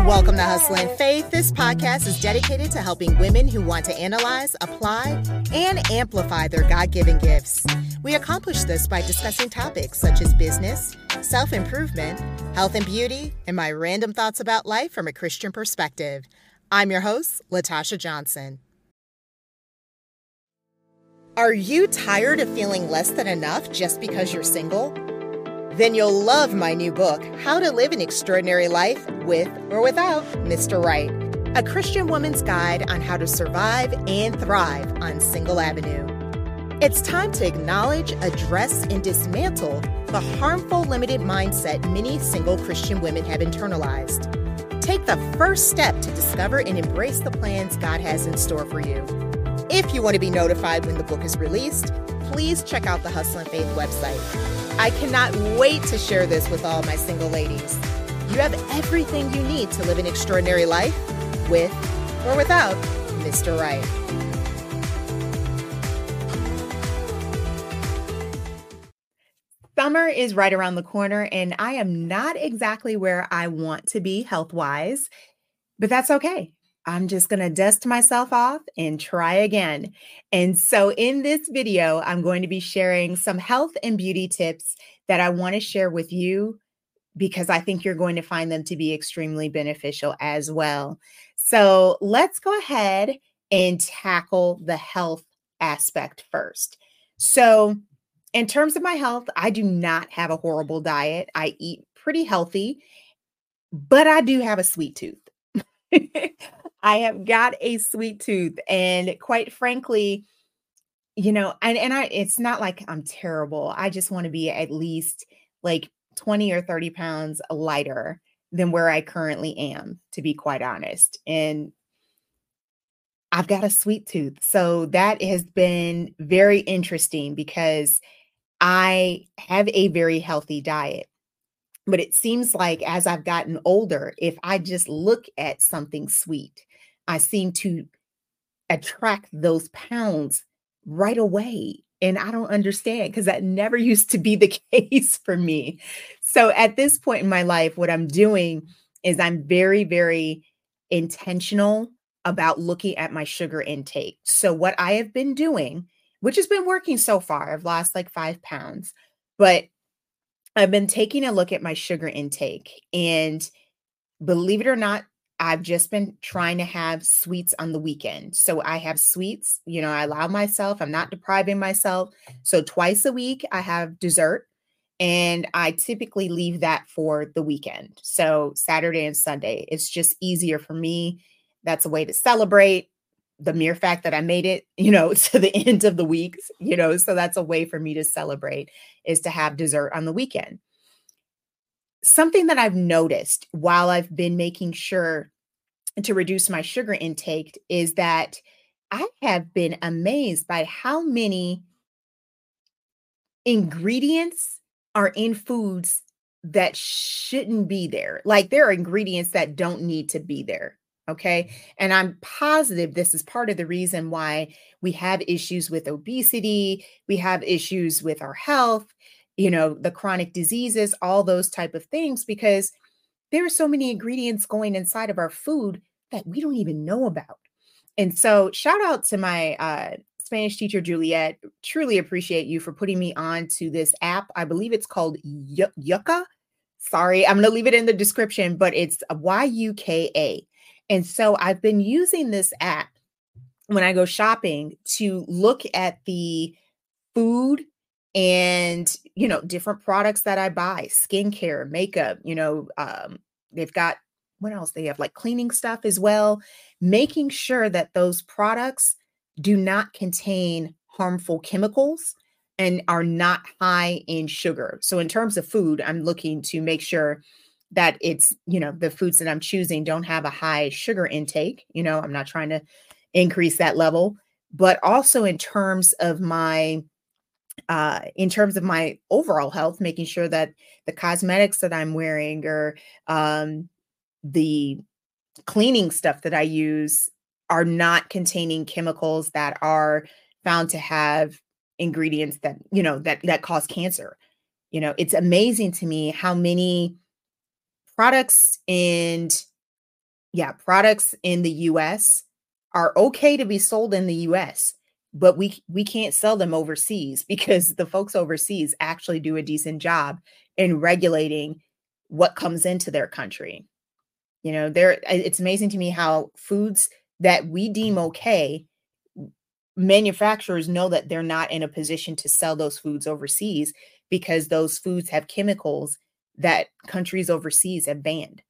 Welcome to Hustlin' Faith. This podcast is dedicated to helping women who want to analyze, apply, and amplify their God-given gifts. We accomplish this by discussing topics such as business, self-improvement, health and beauty, and my random thoughts about life from a Christian perspective. I'm your host, Latasha Johnson. Are you tired of feeling less than enough just because you're single? Then you'll love my new book, How to Live an Extraordinary Life with or Without Mr. Right, a Christian woman's guide on how to survive and thrive on Single Avenue. It's time to acknowledge, address, and dismantle the harmful, limited mindset many single Christian women have internalized. Take the first step to discover and embrace the plans God has in store for you. If you want to be notified when the book is released, please check out the Hustlin' Faith website. I cannot wait to share this with all my single ladies. You have everything you need to live an extraordinary life with or without Mr. Right. Summer is right around the corner, and I am not exactly where I want to be health-wise, but that's okay. I'm just going to dust myself off and try again. And so in this video, I'm going to be sharing some health and beauty tips that I want to share with you because I think you're going to find them to be extremely beneficial as well. So let's go ahead and tackle the health aspect first. So in terms of my health, I do not have a horrible diet. I eat pretty healthy, but I do have a sweet tooth. I have got a sweet tooth, and quite frankly, it's not like I'm terrible. I just want to be at least like 20 or 30 pounds lighter than where I currently am, to be quite honest. And I've got a sweet tooth. So that has been very interesting because I have a very healthy diet. But it seems like as I've gotten older, if I just look at something sweet, I seem to attract those pounds right away. And I don't understand because that never used to be the case for me. So at this point in my life, what I'm doing is I'm very, very intentional about looking at my sugar intake. So what I have been doing, which has been working so far, I've lost like 5 pounds, but I've been taking a look at my sugar intake, and believe it or not, I've just been trying to have sweets on the weekend. So I have sweets, I allow myself, I'm not depriving myself. So twice a week I have dessert, and I typically leave that for the weekend. So Saturday and Sunday, it's just easier for me. That's a way to celebrate the mere fact that I made it, to the end of the week, so that's a way for me to celebrate, is to have dessert on the weekend. Something that I've noticed while I've been making sure to reduce my sugar intake is that I have been amazed by how many ingredients are in foods that shouldn't be there. Like there are ingredients that don't need to be there. Okay. And I'm positive this is part of the reason why we have issues with obesity. We have issues with our health, the chronic diseases, all those type of things, because there are so many ingredients going inside of our food that we don't even know about. And so shout out to my Spanish teacher, Juliet. Truly appreciate you for putting me on to this app. I believe it's called Yuka. Sorry, I'm going to leave it in the description, but it's YUKA. And so I've been using this app when I go shopping to look at the food and, different products that I buy, skincare, makeup, they've got, what else? They have like cleaning stuff as well, making sure that those products do not contain harmful chemicals and are not high in sugar. So in terms of food, I'm looking to make sure that it's, the foods that I'm choosing don't have a high sugar intake. I'm not trying to increase that level, but also in terms of my overall health, making sure that the cosmetics that I'm wearing or the cleaning stuff that I use are not containing chemicals that are found to have ingredients that, that cause cancer. It's amazing to me how many products and Yeah, products in the US are okay to be sold in the US, but we can't sell them overseas because the folks overseas actually do a decent job in regulating what comes into their country. You know, it's amazing to me how foods that we deem okay, manufacturers know that they're not in a position to sell those foods overseas because those foods have chemicals that countries overseas have banned.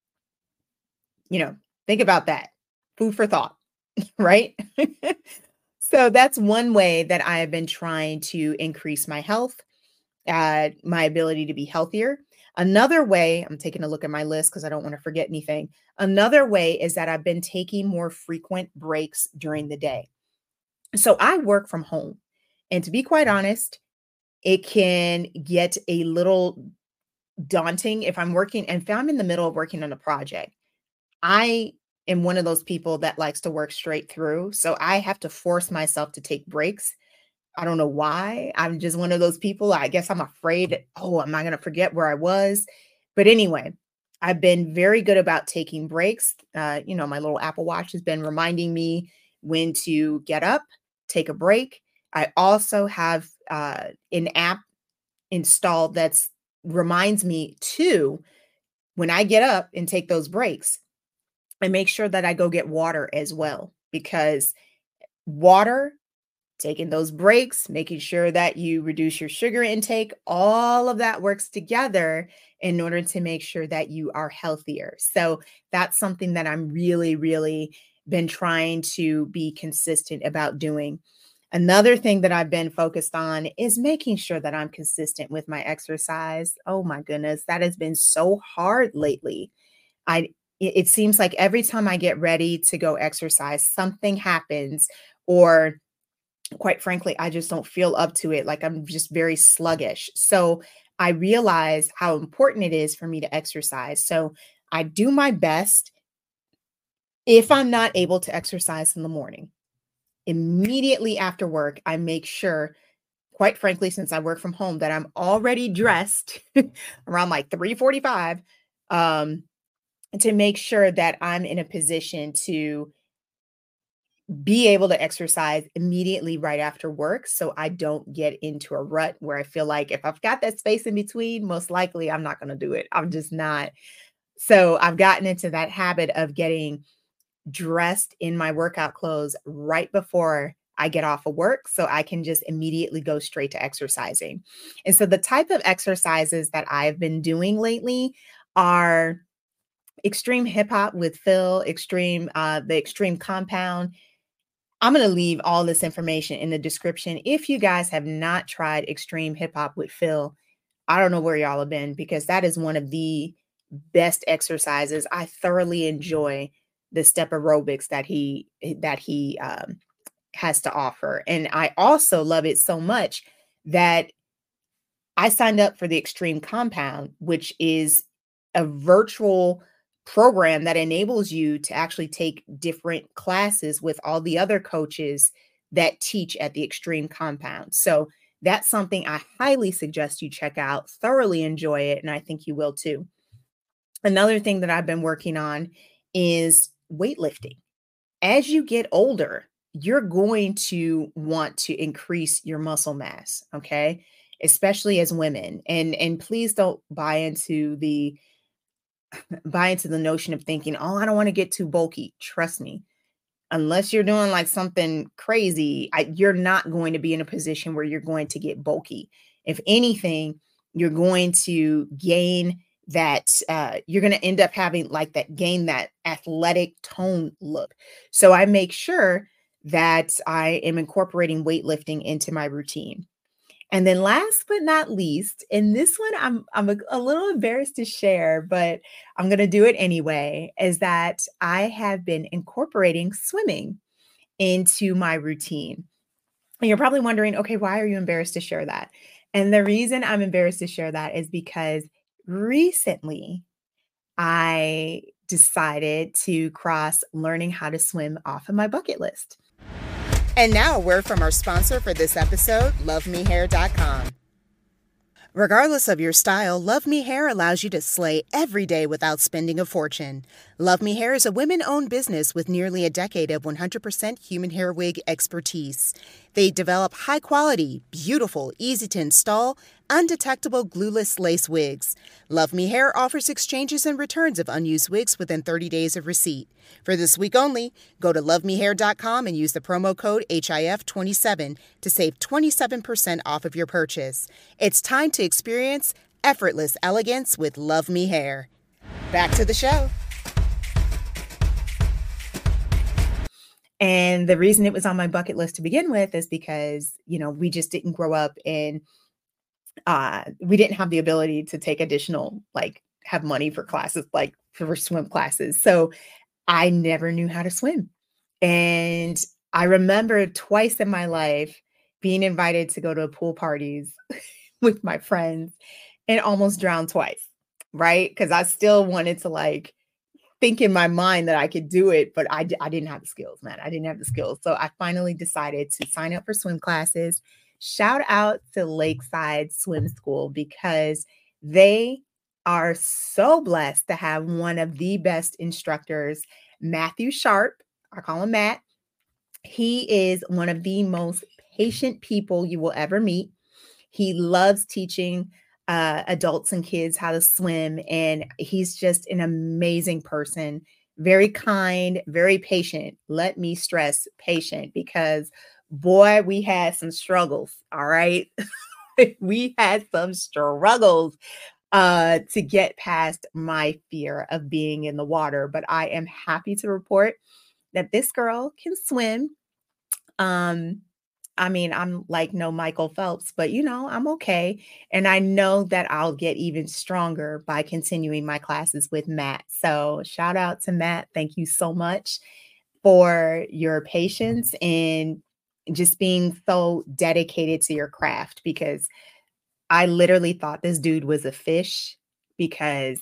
You know, think about that. Food for thought, right? So that's one way that I have been trying to increase my health, my ability to be healthier. Another way, I'm taking a look at my list because I don't want to forget anything. Another way is that I've been taking more frequent breaks during the day. So I work from home. And to be quite honest, it can get a little daunting if I'm working and if I'm in the middle of working on a project. I am one of those people that likes to work straight through. So I have to force myself to take breaks. I don't know why. I'm just one of those people. I guess I'm afraid, oh, am I going to forget where I was? But anyway, I've been very good about taking breaks. My little Apple Watch has been reminding me when to get up, take a break. I also have an app installed that's reminds me too when I get up and take those breaks, I make sure that I go get water as well because water, taking those breaks, making sure that you reduce your sugar intake, all of that works together in order to make sure that you are healthier. So that's something that I'm really, really been trying to be consistent about doing. Another thing that I've been focused on is making sure that I'm consistent with my exercise. Oh my goodness, that has been so hard lately. I it seems like every time I get ready to go exercise, something happens, or quite frankly, I just don't feel up to it. Like I'm just very sluggish. So I realize how important it is for me to exercise. So I do my best if I'm not able to exercise in the morning. Immediately after work, I make sure, quite frankly, since I work from home, that I'm already dressed around like 3:45, um, to make sure that I'm in a position to be able to exercise immediately right after work so I don't get into a rut where I feel like if I've got that space in between, most likely I'm not going to do it. I'm just not. So I've gotten into that habit of getting dressed in my workout clothes right before I get off of work so I can just immediately go straight to exercising. And so the type of exercises that I've been doing lately are extreme hip hop with Phil, the extreme compound. I'm going to leave all this information in the description. If you guys have not tried extreme hip hop with Phil, I don't know where y'all have been because that is one of the best exercises. I thoroughly enjoy the step aerobics that he has to offer. And I also love it so much that I signed up for the Extreme Compound, which is a virtual program that enables you to actually take different classes with all the other coaches that teach at the Extreme Compound. So that's something I highly suggest you check out. Thoroughly enjoy it, and I think you will too. Another thing that I've been working on is weightlifting. As you get older, you're going to want to increase your muscle mass, okay? Especially as women. And please don't buy into the notion of thinking, "Oh, I don't want to get too bulky." Trust me. Unless you're doing like something crazy, you're not going to be in a position where you're going to get bulky. If anything, you're going to gain you're going to end up having like gain that athletic tone look. So I make sure that I am incorporating weightlifting into my routine. And then last but not least, and this one I'm a little embarrassed to share, but I'm going to do it anyway, is that I have been incorporating swimming into my routine. And you're probably wondering, okay, why are you embarrassed to share that? And the reason I'm embarrassed to share that is because recently I decided to cross learning how to swim off of my bucket list. And now a word from our sponsor for this episode, LoveMeHair.com. Regardless of your style, Love Me Hair allows you to slay every day without spending a fortune. Love Me Hair is a women-owned business with nearly a decade of 100% human hair wig expertise. They develop high-quality, beautiful, easy-to-install, undetectable glueless lace wigs. Love Me Hair offers exchanges and returns of unused wigs within 30 days of receipt. For this week only, go to lovemehair.com and use the promo code HIF27 to save 27% off of your purchase. It's time to experience effortless elegance with Love Me Hair. Back to the show. And the reason it was on my bucket list to begin with is because, we just didn't grow up in, we didn't have the ability to take additional, have money for classes, for swim classes. So I never knew how to swim. And I remember twice in my life being invited to go to pool parties with my friends and almost drowned twice, right? Because I still wanted to think in my mind that I could do it, but I didn't have the skills, man. I didn't have the skills. So I finally decided to sign up for swim classes. Shout out to Lakeside Swim School because they are so blessed to have one of the best instructors, Matthew Sharp. I call him Matt. He is one of the most patient people you will ever meet. He loves teaching adults and kids how to swim, and he's just an amazing person. Very kind, very patient. Let me stress patient because boy, we had some struggles. All right. We had some struggles to get past my fear of being in the water. But I am happy to report that this girl can swim. I'm like no Michael Phelps, but I'm okay. And I know that I'll get even stronger by continuing my classes with Matt. So shout out to Matt. Thank you so much for your patience and just being so dedicated to your craft because I literally thought this dude was a fish because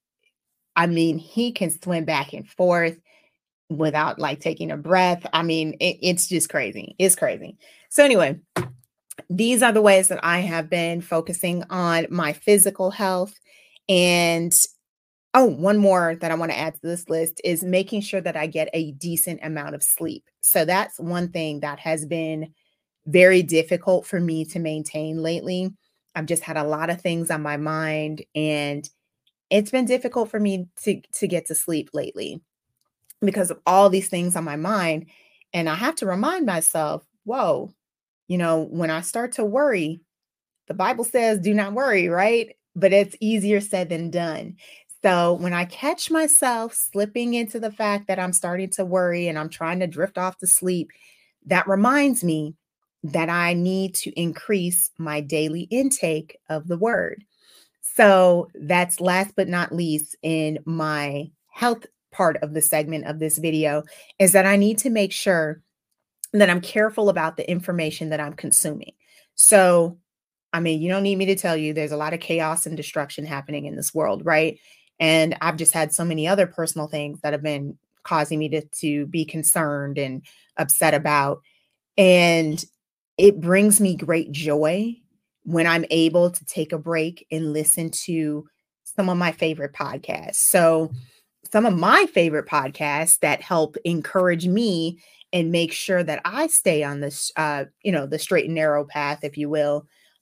he can swim back and forth without taking a breath. It's just crazy. It's crazy. So anyway, these are the ways that I have been focusing on my physical health. And one more that I want to add to this list is making sure that I get a decent amount of sleep. So that's one thing that has been very difficult for me to maintain lately. I've just had a lot of things on my mind and it's been difficult for me to get to sleep lately because of all these things on my mind. And I have to remind myself, whoa, when I start to worry, the Bible says do not worry, right? But it's easier said than done. So when I catch myself slipping into the fact that I'm starting to worry and I'm trying to drift off to sleep, that reminds me that I need to increase my daily intake of the word. So that's last but not least in my health part of the segment of this video is that I need to make sure that I'm careful about the information that I'm consuming. So, you don't need me to tell you there's a lot of chaos and destruction happening in this world, right? And I've just had so many other personal things that have been causing me to be concerned and upset about. And it brings me great joy when I'm able to take a break and listen to some of my favorite podcasts. So some of my favorite podcasts that help encourage me and make sure that I stay on this, the straight and narrow path, if you will.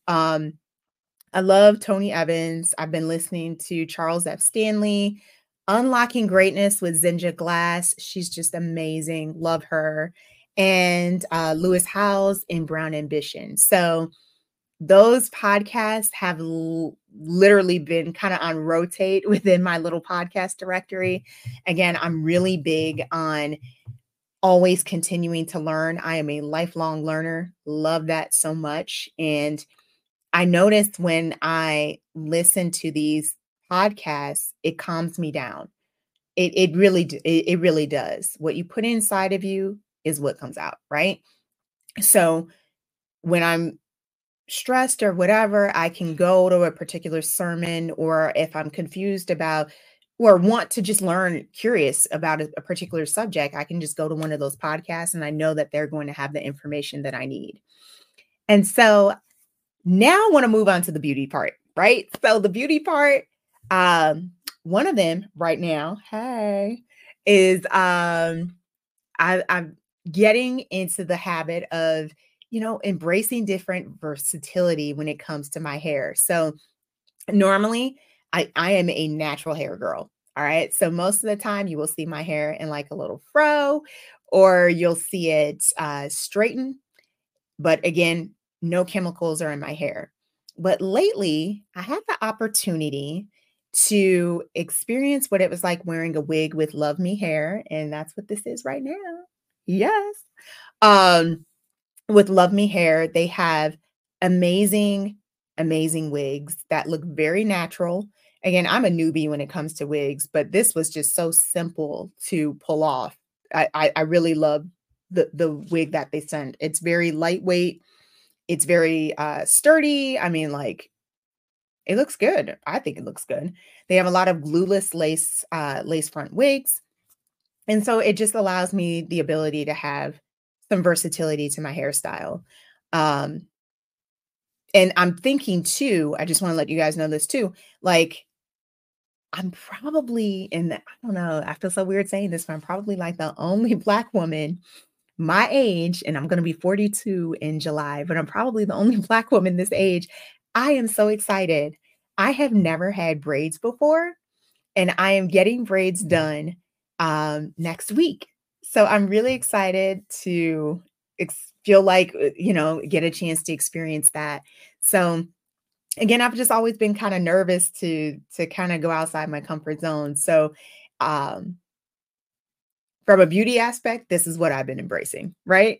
I love Tony Evans. I've been listening to Charles F. Stanley, Unlocking Greatness with Zinja Glass. She's just amazing. Love her. And Lewis Howes and Brown Ambition. So those podcasts have literally been kind of on rotate within my little podcast directory. Again, I'm really big on always continuing to learn. I am a lifelong learner. Love that so much. And I noticed when I listen to these podcasts, it calms me down. It really does. What you put inside of you is what comes out, right? So when I'm stressed or whatever, I can go to a particular sermon, or if I'm confused about or want to just learn, curious about a particular subject, I can just go to one of those podcasts and I know that they're going to have the information that I need. And so Now I want to move on to the beauty part, right? So the beauty part, one of them right now, hey, is I'm getting into the habit of, embracing different versatility when it comes to my hair. So normally I am a natural hair girl. All right. So most of the time you will see my hair in like a little fro, or you'll see it straighten. But again, no chemicals are in my hair. But lately, I had the opportunity to experience what it was like wearing a wig with Love Me hair. And that's what this is right now. Yes. Um, with Love Me hair, they have amazing, amazing wigs that look very natural. Again, I'm a newbie when it comes to wigs, but this was just so simple to pull off. I really love the wig that they sent. It's very lightweight. It's very sturdy. I mean, like, it looks good. I think it looks good. They have a lot of glueless lace front wigs. And so it just allows me the ability to have some versatility to my hairstyle. Um, and I'm thinking too, I just want to let you guys know this too. Like, I'm probably in the, I don't know, I feel so weird saying this, but I'm probably like the only Black woman my age, and I'm going to be 42 in July, but I'm probably the only Black woman this age. I am so excited. I have never had braids before, and I am getting braids done next week. So I'm really excited to feel like, get a chance to experience that. So again, I've just always been kind of nervous to kind of go outside my comfort zone. So um, from a beauty aspect, this is what I've been embracing, right?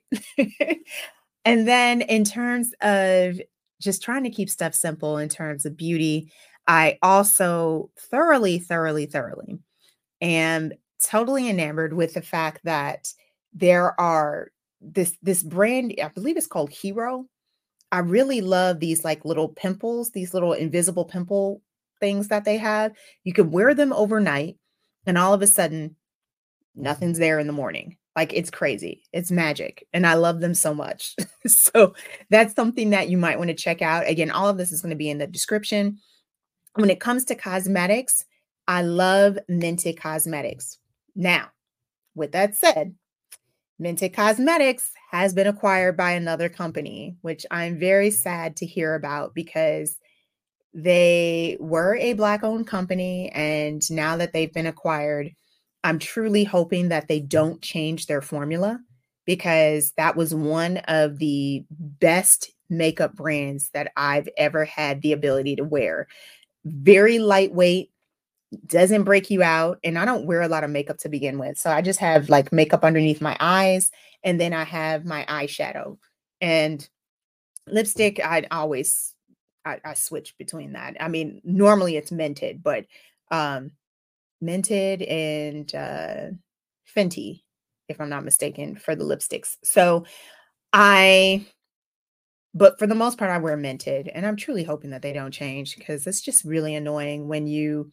And then in terms of just trying to keep stuff simple in terms of beauty, I also thoroughly, thoroughly, thoroughly am totally enamored with the fact that there are this brand, I believe it's called Hero. I really love these like little pimples, these little invisible pimple things that they have. You can wear them overnight, and all of a sudden nothing's there in the morning. Like, it's crazy. It's magic. And I love them so much. So that's something that you might want to check out. Again, all of this is going to be in the description. When it comes to cosmetics, I love Mented Cosmetics. Now, with that said, Mented Cosmetics has been acquired by another company, which I'm very sad to hear about because they were a Black owned company. And now that they've been acquired, I'm truly hoping that they don't change their formula, because that was one of the best makeup brands that I've ever had the ability to wear. Very lightweight, doesn't break you out. And I don't wear a lot of makeup to begin with. So I just have like makeup underneath my eyes, and then I have my eyeshadow and lipstick. I switch between that. I mean, normally it's Mented, but um Mented and Fenty, if I'm not mistaken, for the lipsticks. So I but for the most part, I wear Mented, and I'm truly hoping that they don't change, because it's just really annoying when you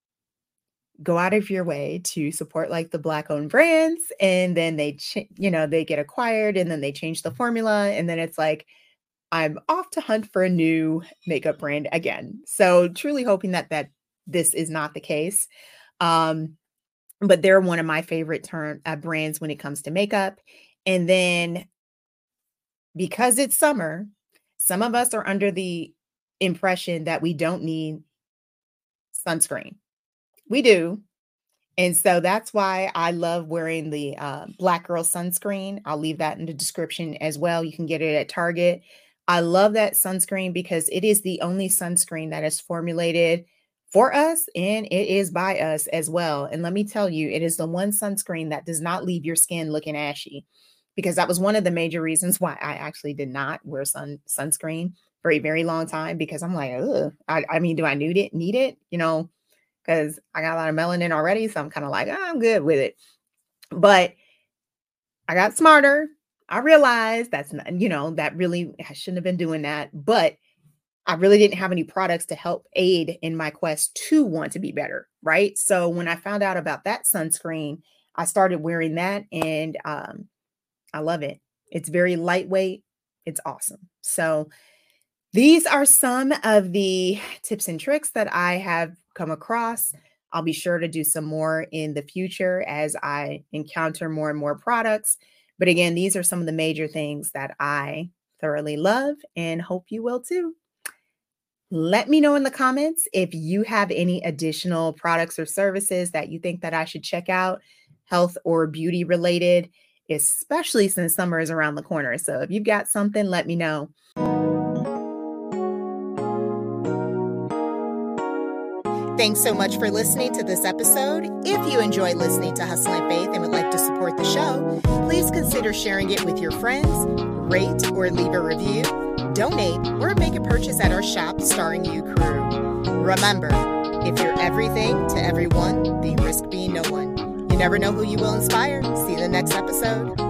go out of your way to support like the Black owned brands, and then they get acquired, and then they change the formula, and then it's like I'm off to hunt for a new makeup brand again. So truly hoping that this is not the case. Um, but they're one of my favorite brands when it comes to makeup. And then because it's summer, some of us are under the impression that we don't need sunscreen. We do. And so that's why I love wearing the Black Girl sunscreen. I'll leave that in the description as well. You can get it at Target. I love that sunscreen because it is the only sunscreen that is formulated for us, and it is by us as well. And let me tell you, it is the one sunscreen that does not leave your skin looking ashy, because that was one of the major reasons why I actually did not wear sunscreen for a very long time, because I'm like, ugh, I mean, do I need it? Because I got a lot of melanin already. So I'm kind of like, "Oh, I'm good with it." But I got smarter. I realized that's not, that really, I shouldn't have been doing that. But I really didn't have any products to help aid in my quest to want to be better. Right. So when I found out about that sunscreen, I started wearing that, and I love it. It's very lightweight. It's awesome. So These are some of the tips and tricks that I have come across. I'll be sure to do some more in the future as I encounter more and more products. But again, these are some of the major things that I thoroughly love and hope you will too. Let me know in the comments if you have any additional products or services that you think that I should check out, health or beauty related, especially since summer is around the corner. So if you've got something, let me know. Thanks so much for listening to this episode. If you enjoy listening to Hustle and Faith and would like to support the show, please consider sharing it with your friends, rate or leave a review, donate, or make a purchase at our shop, Starring You Crew. Remember, if you're everything to everyone, then you risk being no one. You never know who you will inspire. See you in the next episode.